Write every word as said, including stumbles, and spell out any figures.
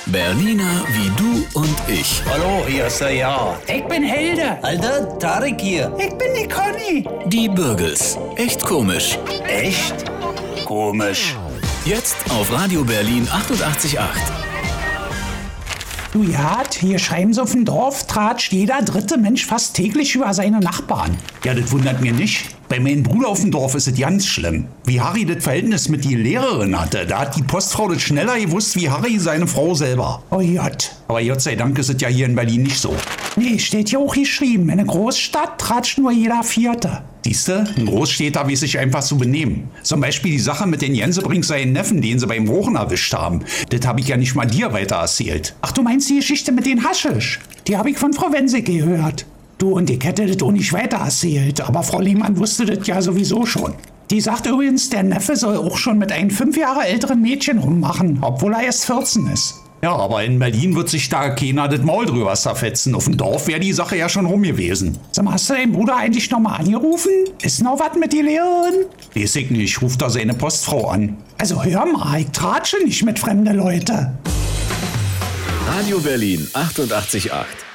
Berliner wie du und ich. Hallo, hier ist der Ja. Ich bin Hilde. Alter, Tarek hier. Ich bin die Conny. Die Bürgels. Echt komisch. Echt? Komisch. Jetzt auf Radio Berlin achtundachtzig Komma acht. Du Jad, hier schreiben sie auf dem Dorf, tratscht jeder dritte Mensch fast täglich über seine Nachbarn. Ja, das wundert mir nicht. Bei meinem Bruder auf dem Dorf ist es ganz schlimm. Wie Harry das Verhältnis mit die Lehrerin hatte, da hat die Postfrau das schneller gewusst wie Harry seine Frau selber. Oh Gott. Aber Gott sei Dank ist es ja hier in Berlin nicht so. Nee, steht hier auch geschrieben, in einer Großstadt tratscht nur jeder Vierte. Siehste, ein Großstädter weiß sich einfach zu benehmen. Zum Beispiel die Sache mit den Jensebrings seinen Neffen, den sie beim Rauchen erwischt haben. Das habe ich ja nicht mal dir weiter erzählt. Ach, du meinst die Geschichte mit den Haschisch? Die habe ich von Frau Wensig gehört. Du, und ich hätte das auch nicht weiter erzählt, aber Frau Lehmann wusste das ja sowieso schon. Die sagt übrigens, der Neffe soll auch schon mit einem fünf Jahre älteren Mädchen rummachen, obwohl er erst vierzehn ist. Ja, aber in Berlin wird sich da keiner das Maul drüber zerfetzen. Auf dem Dorf wäre die Sache ja schon rum gewesen. Sag mal, hast du deinen Bruder eigentlich nochmal angerufen? Ist noch was mit die Lehrerin? Weiß ich nicht, ruft da seine Postfrau an. Also hör mal, ich tratsche nicht mit fremden Leuten. Radio Berlin achtundachtzig Komma acht.